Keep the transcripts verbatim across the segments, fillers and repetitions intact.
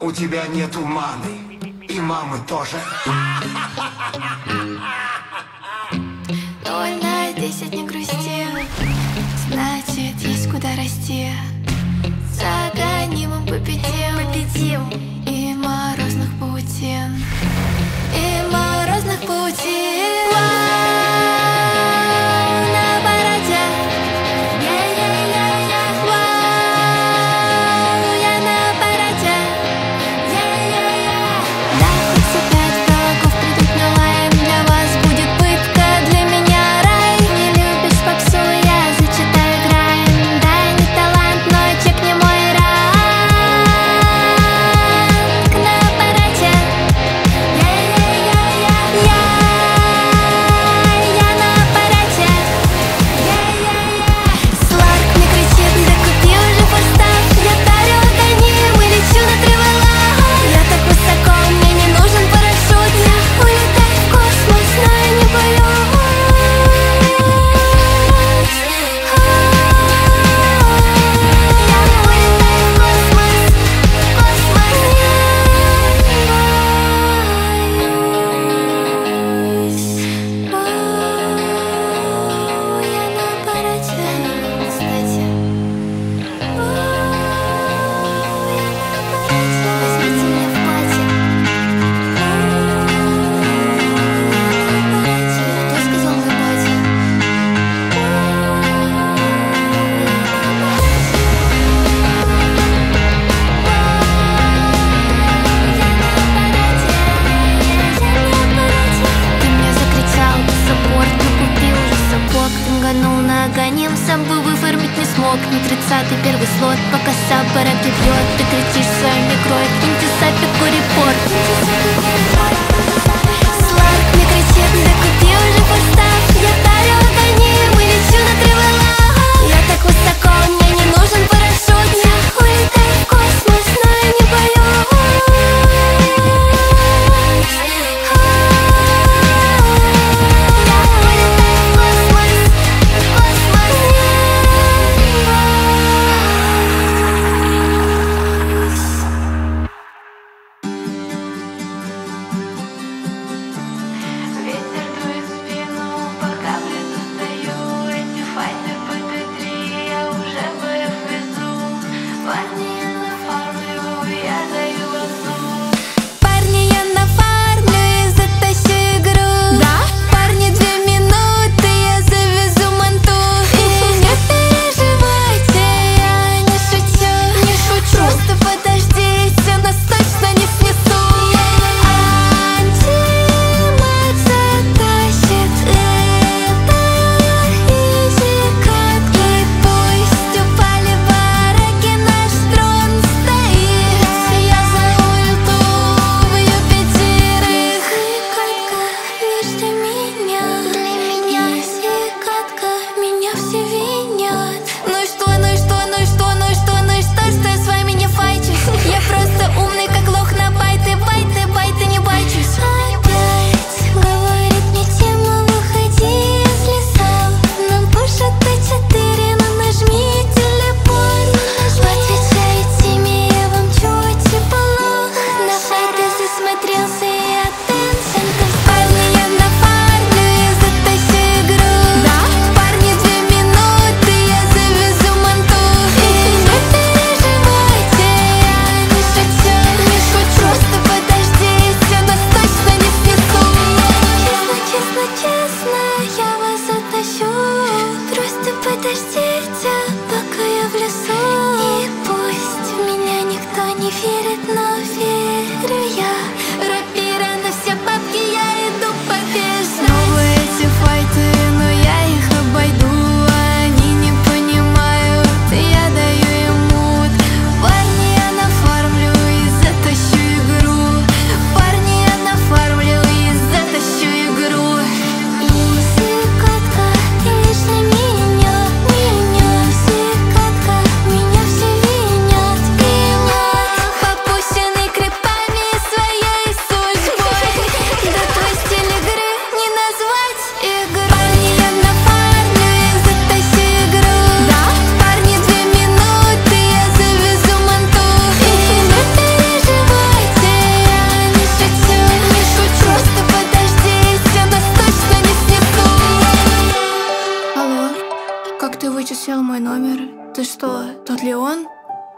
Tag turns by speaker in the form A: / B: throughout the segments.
A: У тебя нету мамы, и мамы тоже.
B: Ноль на десять, не грусти, значит, есть куда расти. За гонимым победим, победим. И морозных паутин, и морозных паутин. Вау, на параде. Я-я-я-я. Вау, я на параде. Я-я-я. Да, хоть опять врагов придут на лаем, для вас будет пытка, для меня рай. Не любишь попсу, я зачитаю грайм. Да, не талант, но чек не мой ранг. На параде. Я-я-я-я. Я, я на параде. Я-я-я. Сларк мне кричит, да купи уже форстав. Я дарю огонь, и лечу на тревела. Я так высоко, мне не нужен парашют. Я улетаю в космос, но я не боюсь. Я улетаю в космос, космос, я не боюсь. Вау, я на параде, кстати. Возьмите меня в платье. Кто сказал мой батя? Ты мне закричал саппорт, ну купи уже сапог. Тынганул на агоним, сам бы выформить не смог. Не тридцатый первый слот, пока саббара бьет. Ты кричишь в своем микро, киньте сапику репорт. Сларк мне кричит, да купи уже форстав. Я дарю огонь, и лечу на тревела. Я так высоко, мне не нужен парашют. Я улетаю в космос, но я не боюсь. Я улетаю в космос, космос, я не боюсь. Ветер дует в спину, пока близко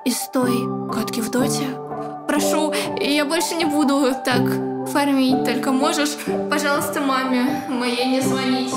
C: из той катки в доте. Прошу, я больше не буду так фармить. Только можешь, пожалуйста, маме моей не звонить.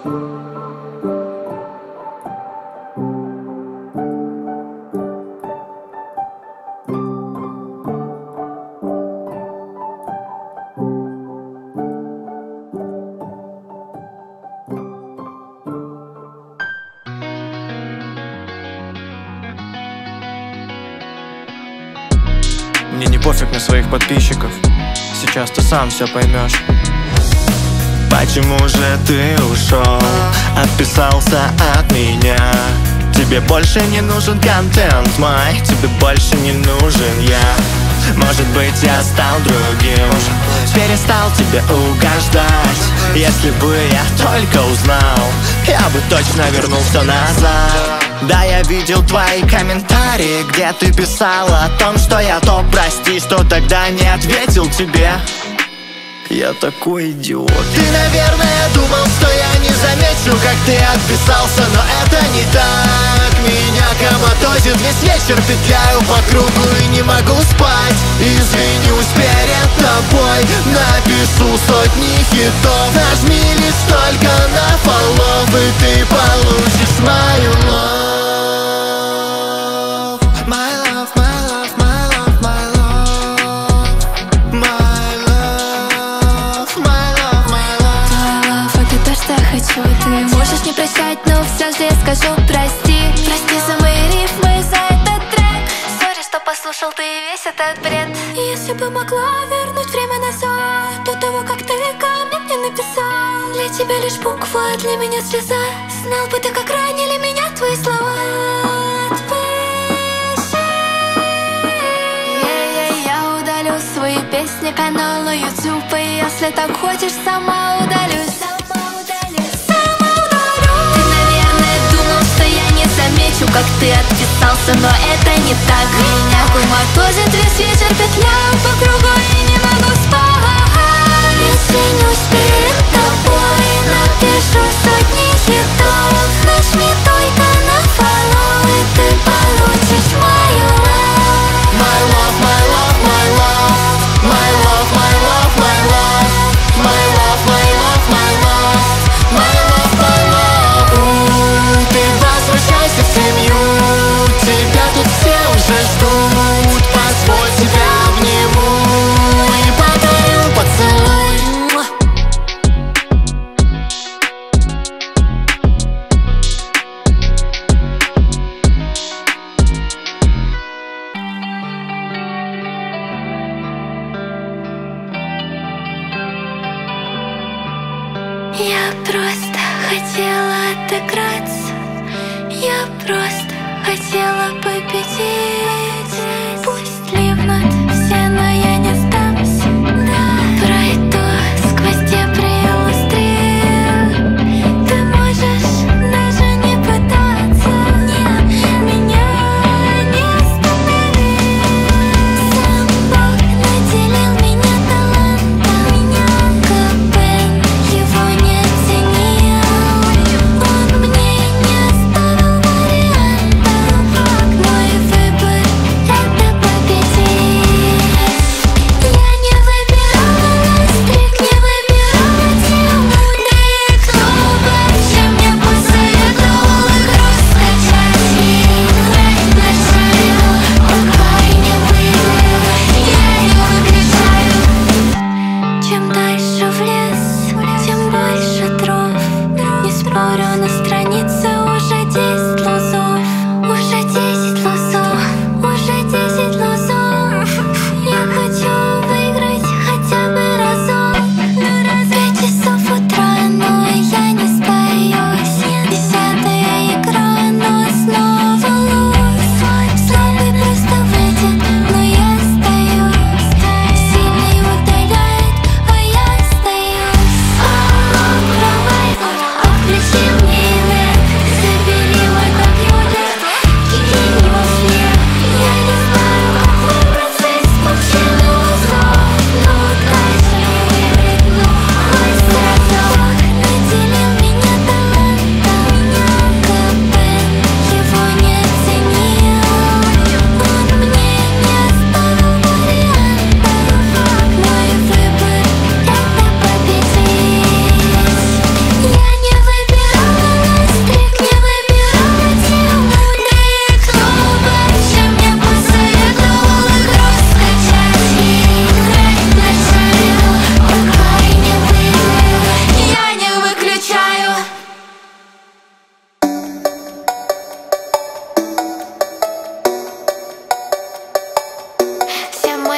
D: Мне не пофиг на своих подписчиков, сейчас ты сам все поймешь. Почему же ты ушел, отписался от меня? Тебе больше не нужен контент мой, тебе больше не нужен я. Может быть, я стал другим, перестал тебе угождать. Если бы я только узнал, я бы точно вернулся назад. Да, я видел твои комментарии, где ты писала о том, что я топ. Прости, что тогда не ответил тебе. Я такой идиот. Ты, наверное, думал, что я не замечу, как ты отписался, но это не так. Меня коматозит весь вечер, петляю по кругу и не могу спать. Извинюсь перед тобой, напишу сотни хитов. Нажми лишь только на фоллов, и ты получишь мою лов.
B: Ты можешь не прощать, но все же я скажу прости. Прости за мои рифмы, за этот трек. Сори, что послушал ты весь этот бред. Если бы могла вернуть время назад, до того, как ты ко мне не написал. Для тебя лишь буква, для меня слеза. Знал бы ты, как ранили меня твои слова. Отпиши. Я удалю свои песни, канал на YouTube. И если так хочешь, сама удалюсь. Как ты отписался, но это не так. Меня коматозит весь вечер, петляю по кругу и не могу спать. Извинюсь перед тобой, напишу сотни хитов. Нажми только на follow, и ты получишь мою love.
D: My love, my love, my love. My love, my love, my love. My love, my love, my love. My love, my love. Ты возвращайся в семью, тебя тут все уже ждут. Позволь тебя обниму и подарю поцелуй.
B: Я просто хотела отыграться. Я просто хотела победить. Пусть ливнут все, но я не сдамся. Да, пройду сквозь дебри стрел. Ты можешь даже не пытаться. Нет, меня не остановить. Сам Бог наделил меня талантом. Капель его не оценил. Он мне не оставил вариантов. Мой выбор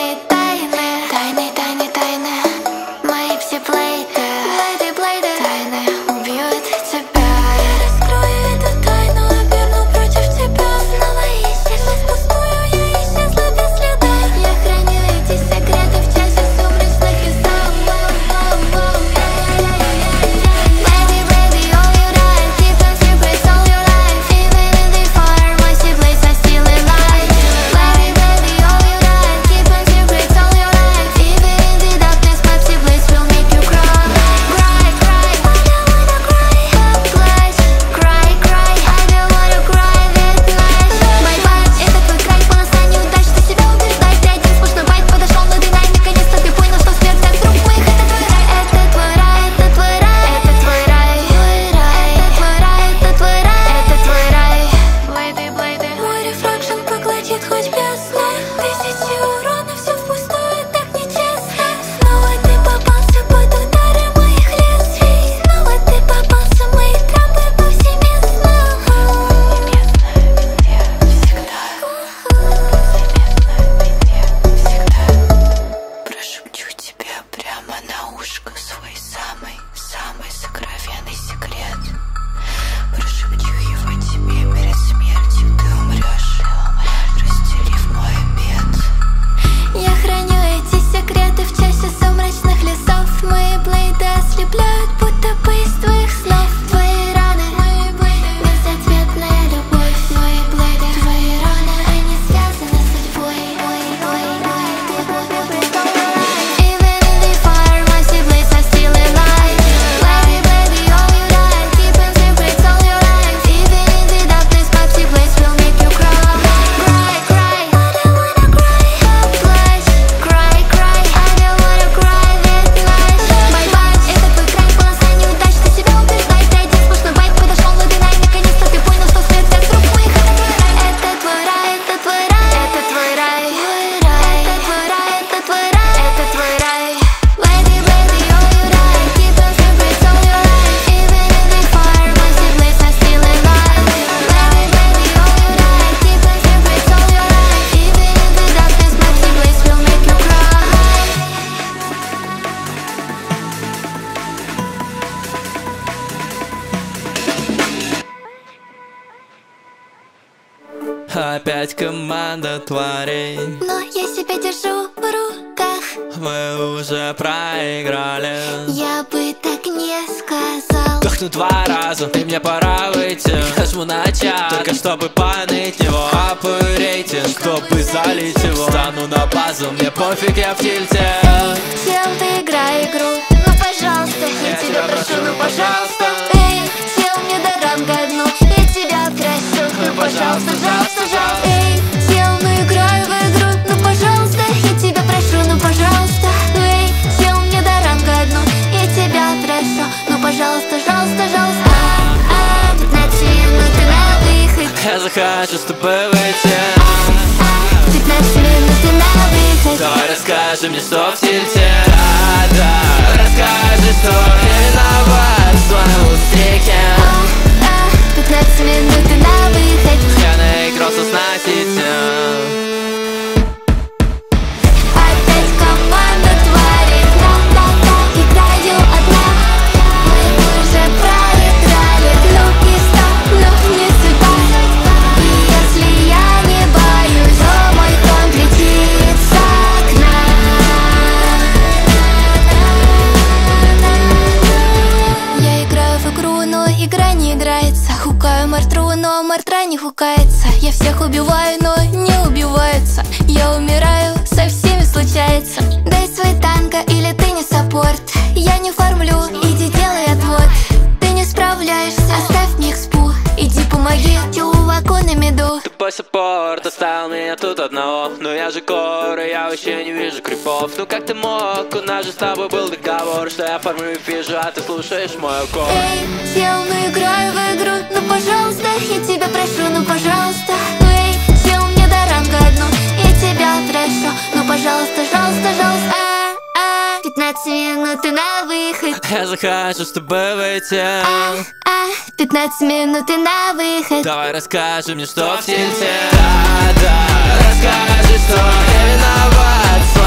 B: мои тайны, тайны, тайны, тайны, мои все плейты, плейты, плейты, тайны убьют тебя. Я раскрою эту тайну, оберну против тебя. Снова исчезла впустую, я исчезла без следа. Я храню эти секреты в часе сумрачных лесов. Baby, baby, all your life, keep them secrets all your life. Even in the fire, my siblings are still alive. Baby, baby, all your life, keep them secrets all your life. Even in the darkness, my siblings will make you cry. Cry, cry, I don't wanna cry. Flash, cry, cry, I don't wanna cry that night. Бай, бай, это твой край, полоса неудач, ты себя убеждаешь. Ты один сплошной байт, подошел, но ты най, наконец-то ты понял, что смерть так друг моих. Это твой рай, это твой рай, это твой рай, это твой рай, это твой рай, это твой рай, это твой рай. Блейды, блейды, мой рефракшн поглотит хоть бездну. Тысячи урона, все впустую, так нечестно. Снова ты попался под удары моих лезвий. Снова ты попался, мои тропы повсеместно. Прошепчу тебе прямо на ушко свой самый, самый сокровенный секрет. Прошепчу его тебе перед смертью, ты умрешь, расстелив мой обед. Я храню эти секреты в часе сумрачных лесов. Мои блейды ослепляют, будто бы из твоих снов. Твои раны, мои блейды, безответная любовь. Мои блейды, твои раны, они связаны с судьбой. Мой, мой, мой, ты будто бы all your life. Even in the fire, my siblings are still alive. Baby, baby, all your life, keep them secrets all your life. Even in the darkness, my siblings will make you cry. Cry, cry, I don't wanna cry. Flash, cry, cry, I don't wanna cry that night. Бай, бай, это твой край, полоса неудач, ты себя убеждаешь. Ты один сплошной байт, подошел, но ты най, наконец-то ты понял, что смерть так друг моих. Это твой рай, это твой рай, это твой рай, это твой рай, это твой рай, это твой рай. Baby, baby, all your life, keep them secrets all your life. Even in the fire, my siblings are still alive. Baby, baby, all your life, keep them secrets all your life. Even in the darkness, my siblings will make you cry.
E: Опять команда тварей,
B: Но я себя держу в руках.
E: мы уже проиграли.
B: Я бы так не сказал.
E: Дохну два раза, и мне пора выйти. Нажму на чат, только чтобы поныть него. Апаю рейтинг, чтобы залить его. Стану на базу, мне пофиг, я в тильте.
B: Чел, ты играй игру, ну пожалуйста, я тебя прошу, ну пожалуйста. Эй, чел, мне до ранга одну, я тебя прошу, ну пожалуйста, пожалуйста, пожалуйста. Эй, чел, ну играй в игру, ну пожалуйста, я тебя прошу, ну пожалуйста. Эй, чел, мне до ранга одну, я тебя прошу, ну пожалуйста, пожалуйста, пожалуйста. А, а, пятнадцать минут и на выход.
E: Я захочу с тобой выйти.
B: А, пятнадцать минут и на выход.
E: Давай расскажи мне, что в тильте. Да-да, расскажи, что виноват в твоем устрике.
B: А, пятнадцать минут и на выход.
E: Я наигрался с носителем.
B: Опять команда тварей, на-на-на, играю одна. Мы уже проиграли, глупый стоп, но не судьба. И если я не боюсь, то мой конт летит с окна. Я играю в игру, но игра не играется. Хукаю мартру, но мартра не хукается. Я всех убиваю, но не убиваются. Я умираю, со всеми случается. Дай свой танка, или ты не саппорт. Я не фармлю, иди делай отвод. Ты не справляешься, оставь мне экспу. Иди помоги чуваку на меду.
E: Тупой саппорт оставил меня тут одного. Но я же кор, и я вообще не вижу крипов. Ну как ты мог? У нас же с тобой был договор, что я фармлю и фижу, а ты слушаешь мой укол.
B: Эй, чел, ну играю в игру, ну пожалуйста, я тебя прошу, ну пожалуйста. Эй, чел, мне до ранга одну, я тебя прошу, ну пожалуйста, пожалуйста, пожалуйста. А, а, пятнадцать минут и на выход.
E: Я захочу с тобой выйти.
B: А, а, пятнадцать минут и на выход.
E: Давай расскажи мне, что в тильте. Да-да, расскажи, что я виноват в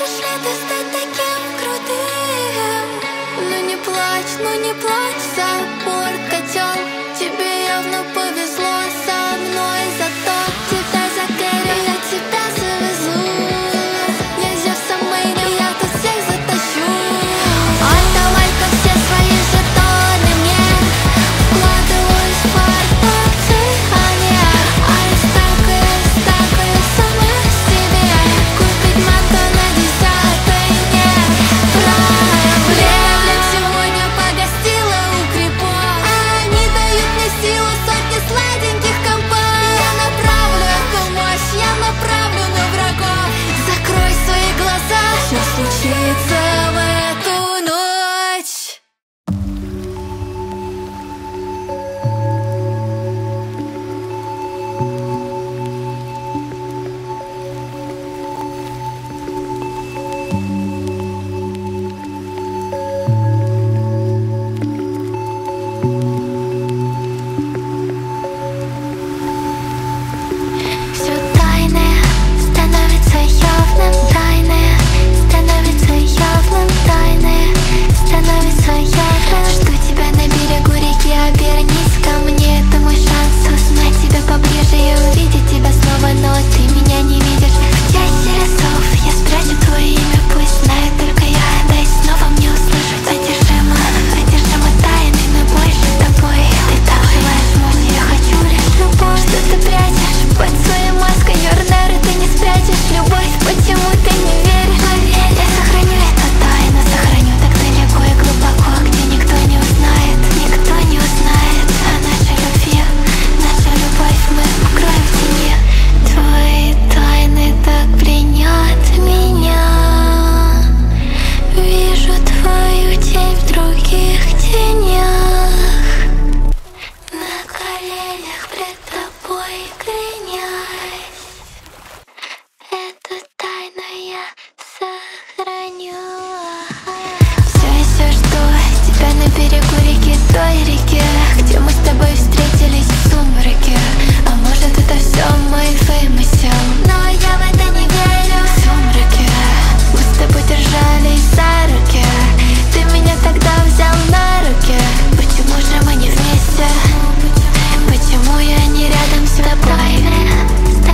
B: Можешь ли ты стать таким крутым? Ну не плачь, ну не плачь, запор котел. Тебе явно повезло со мной, зато тебя закорю, я тебя завезу. Я Зевс Мэйн, я тут всех затащу. Отдавай-ка все свои жетоны мне, вкладываюсь в фартовые, а я стакаю, стакаю сама себе. Купить манго на десятой нет проблем. Сегодня погостила у крипов, они дают мне силу, сотни сладеньких компов. Я направлю эту мощь, я направлю на врагов. Закрой свои глаза, все случится в эту ночь. Все тайное становится явным, тайное становится явным, тайное становится явным. Жду тебя на берегу реки, обернись ко мне, это мой шанс узнать тебя поближе и увидеть тебя снова, но ты меня не видишь. В чаще лесов я спрячу твое имя, пусть знает только я, дай снова мне услышать. Одержима, одержима тайной, но больше тобой. Ты так желаешь мой, я хочу лишь любовь. Что ты прячешь под своей маской, Йорнары, ты не спрячешь любовь, почему ты не веришь? Поверь, я сохраню эту тайну, сохраню так далеко и глубоко, где никто не узнает, никто не узнает о нашей любви, наша любовь мы укроем в тени. Твои тайны так пленят меня, вижу твою тень в других тенях, на коленях пред тобой клянясь. Эту тайну я сохраню. Все еще жду тебя на берегу реки, той реки, где мы с тобой встретились в сумраке. А может это все мой вымысел, но я в это не верю. В сумраке мы с тобой держались за руки, ты меня тогда взял на руки. Почему же мы не вместе? Почему я не рядом с тобой?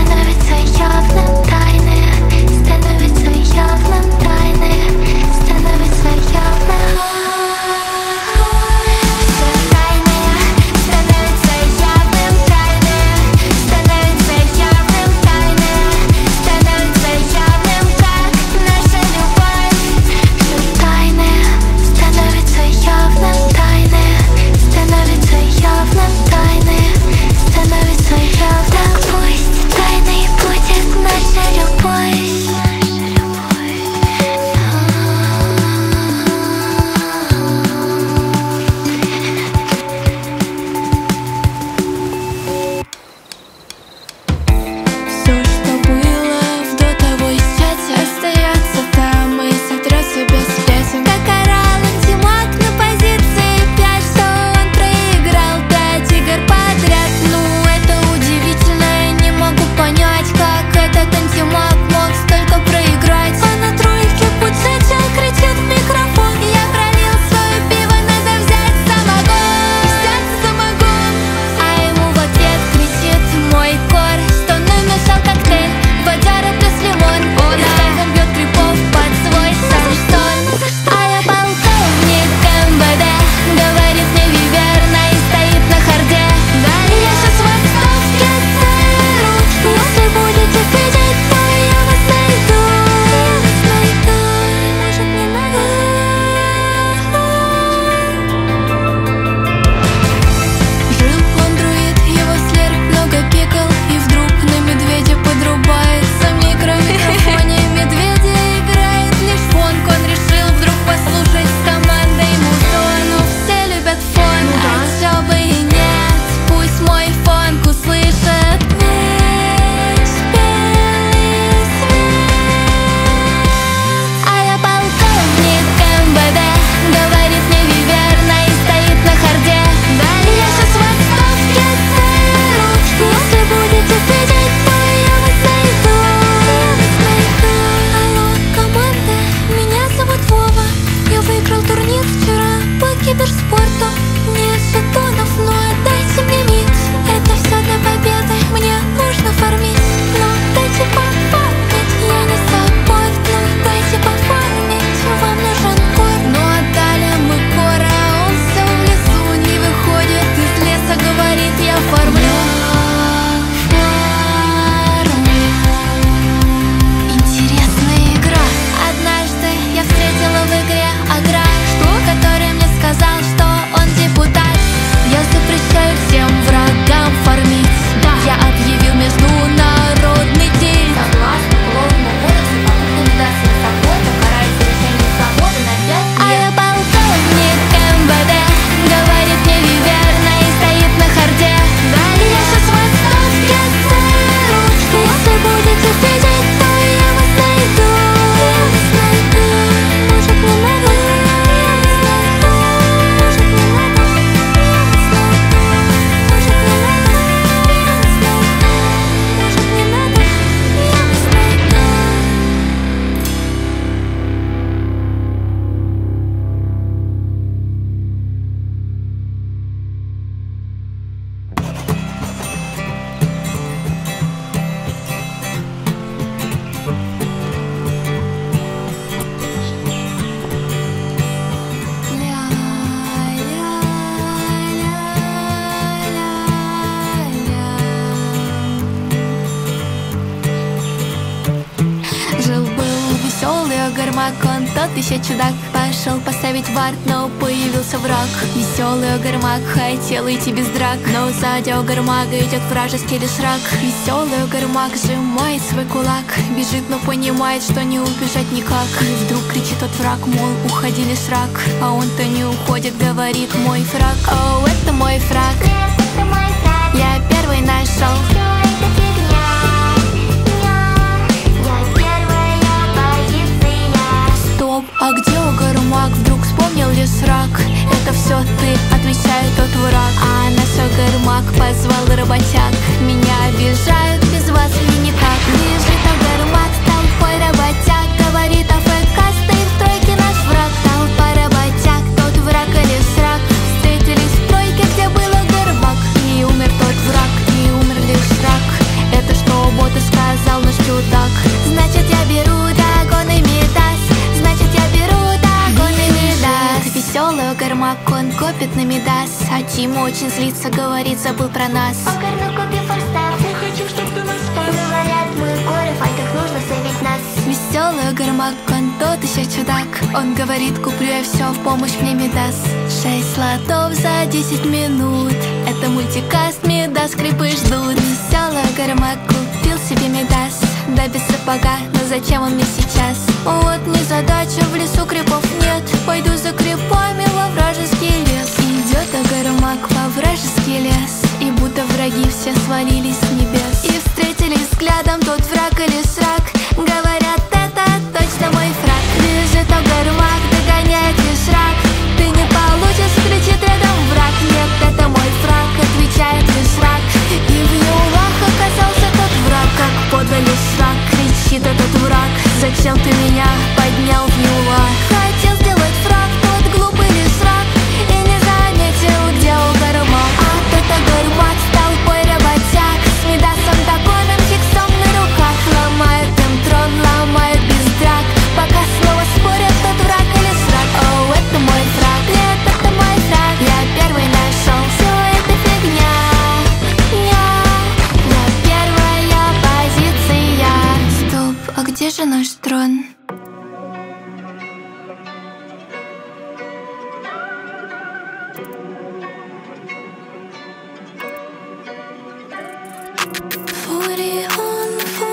B: Огармак, он тот еще чудак. Пошел поставить вард, но появился враг. Веселый Огармак хотел идти без драк, но сзади Огармага идет вражеский лишрак. Веселый Огармак сжимает свой кулак, бежит, но понимает, что не убежать никак. И вдруг кричит тот враг, мол, уходи лишрак. А он-то не уходит, говорит: мой фраг. О, это мой фраг, я первый нашел. Стоп, а где Огармак? Вдруг вспомнил лишрак. Это все ты, отвечает тот враг. А наш Огармак позвал работяг. Меня обижают, без вас мне никак. Бежит Огармак с толпой работяг, говорит: АФК, стоит в тройке наш враг. Толпа работяг, тот враг и лишрак встретились в тройке, где был Огармак. И умер тот враг, и умер лишрак. Это что бот и сказал наш чудак. Значит, я беру догон и Мидас. Значит, я беру догон и Мидас. Веселый Огармак, он копит на Мидас. А Тима очень злится, говорит: забыл про нас.
F: Огар, ну купи форстав. Мы хотим, чтоб ты нас спас. Говорят, мы горы, в файтах нужно сейвить нас.
B: Веселый Огармак, он тот еще чудак. Он говорит: куплю я все, в помощь мне Мидас. Шесть слотов за десять минут. Это мультикаст, Мидас, скрипы ждут. Веселый Огармак купил себе Мидас. Да без сапога, но зачем он мне сейчас? Вот незадача, в лесу крипов нет. Пойду за крипами во вражеский лес. Идет Огармак во вражеский лес, и будто враги все свалились с небес. И встретились взглядом тот враг и лишрак. Говорят: это точно мой фраг. Бежит Огармак, догоняет лишрак. Ты не получишь, кричит рядом враг. Нет, это мой фраг, отвечает лишрак. И в юлах оказался тот враг. Как подло лишрак, кричит этот враг: зачем ты меня поднял в юлах? Хотел сделать фраг, тот глупый лишрак, и не заметил, где Огармак. А тот Огармак с толпой работяг, с Мидасом, догоном, хиксом на руках. Ломает им трон, ломает без драк, пока снова спорят, тот враг или лишрак. О, это мой фраг, нет, это мой фраг. Я первый нашел, все это фигня. Я, я первая позиция. Стоп, а где же наш трон? Фурион,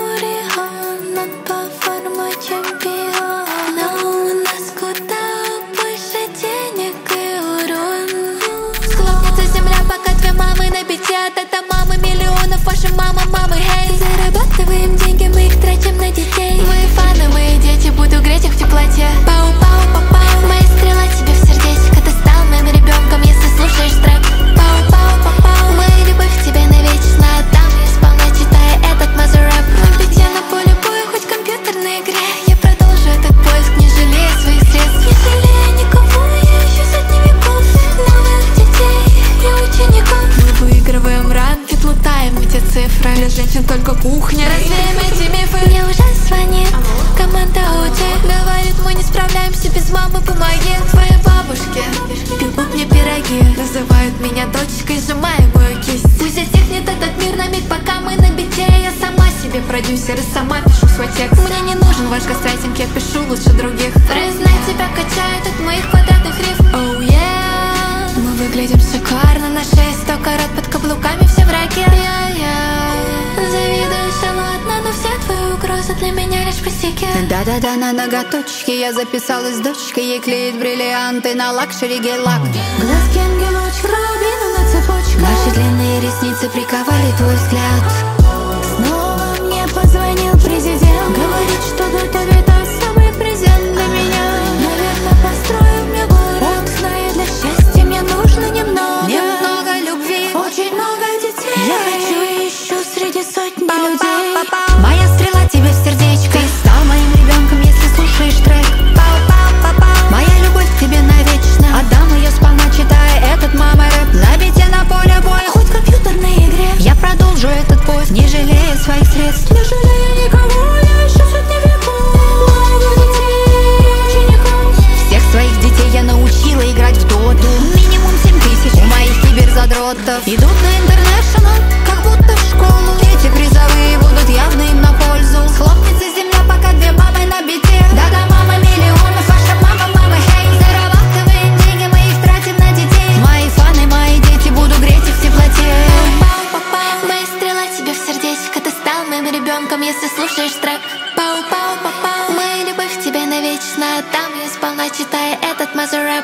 B: Фурион, он по форме чемпион. Но у нас куда больше денег и урон. Схлопнется земля, пока две мамы на бите. От это мамы миллионов, ваши мама, мамы, эй. Зарабатываем деньги, мы их тратим на детей. Вы фаны, мои дети, буду греть их в теплоте. Пау-пау-пау-пау, моя стрела тебе в сердечко. Ты стал моим ребенком, если слушаешь трек. Пау-пау-пау-пау, моя любовь к тебе навечно. Отдам я сполна, читая этот мазурэп. На бите, на поле боя, хоть в компьютерной игре. Я продолжу этот поиск, не жалея своих средств. Не жалея никого, я ищу сотни веков новых детей и учеников. Мы выигрываем ранги, лутаем эти цифры. Для женщин только кухня. Развеем эти мифы. Мне уже звонит команда ОТ. Говорит: мы не справляемся без мамы, помоги. Твои бабушки пекут мне пироги, называют меня дочкой, сжимая мою кисть. Пусть затихнет этот мир на миг, пока мы на бите. Я сама себе продюсер и сама пишу свой текст. Мне не нужен ваш гастрайтинг, я пишу лучше других. Признать, тебя качает от моих квадратных рифм. Oh yeah, мы выглядим шикарно. На шее сто карат, под каблуками все враги. Я-я, завидуешь, ладно, но все твои угрозы для меня лишь пустяки. Да-да-да, на ноготочке я записалась с дочкой. Ей клеит бриллианты на лакшери гель-лак. Глазки ангелочка, рубину на цепочке. Наши длинные ресницы приковали твой взгляд. Снова мне позвонил президент. Говорит, что готовит особый презент для меня. Наверное, построю мне город. Знаю, для счастья мне нужно немного. Немного любви, очень много детей. Я хочу и ищу среди сотни людей. Моя стрела тебе в сердечко. Ты стал моим ребенком, если слушаешь трек. Моя любовь к тебе навечно. Отдам ее сполна, читая этот мама рэп. На бите, на поле боя, хоть в компьютерной игре. Я продолжу этот поиск, не жалея своих средств. Не жалея никого, я ищу сотни веков много детей, учеников. Всех своих детей я научила играть в доту. Минимум семь тысяч у моих киберзадротов. Идут на интернешнл, как будто в школу. Эти призовые будут явно им на пользу. Схлопнется земля, пока две мамы на бите. Да-да, мама, миллион. ребенком, если слушаешь трек. Пау-пау-пау-пау. Моя любовь к тебе навечно. Там я сполна читаю этот мазер-рэп.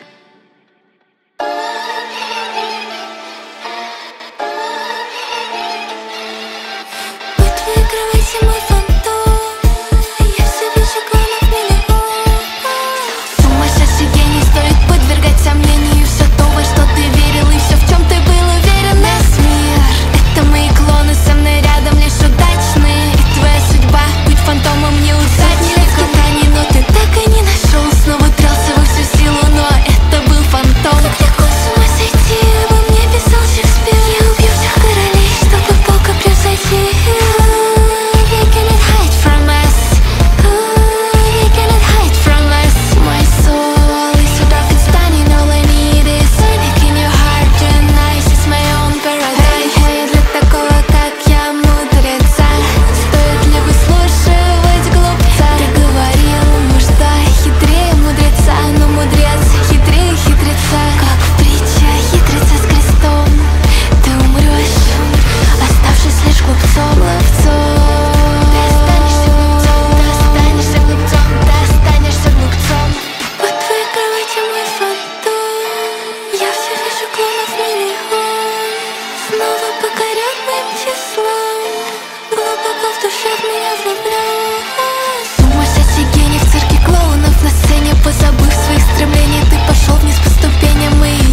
B: Под твоей кровати мой фантом. Я все вижу клонов миллион. Сумасшедший гений, стоит подвергать сомнению все то, во что ты верил, и все, в чем ты был уверен. Весь мир — это мои клоны, со мной рядом лишь удачные. И твоя судьба — быть фантомом неудачником. Но ты так и не нашел, снова дрался во всю силу, но это был фантом. Как легко с ума сойти, обо мне писал Шекспир. Я убью всех королей, чтобы Бога превзойти. They cannot hide from us. They cannot hide from us. My soul is so dark and stunning. All I need is sonic in your heart and eyes. It's my own paradise. Hey, для такого, как я, мудреца, стоит ли выслушивать глупца? Ты говорил, нужда хитрее мудреца, но мудрец хитрее хитреца. Как в притче хитреца с крестом. Ты умрешь, оставшись лишь глупцом. Ты останешься глупцом, ты останешься глупцом, ты останешься глупцом. Под твоей кровати мой фантом. Я все вижу клонов миллион. Снова покорен моим числом. Глубоко в душе в меня влюблен. Сумасшедший гений в цирке клоунов. На сцене, позабыв своих стремлений, ты пошел вниз по ступеням, и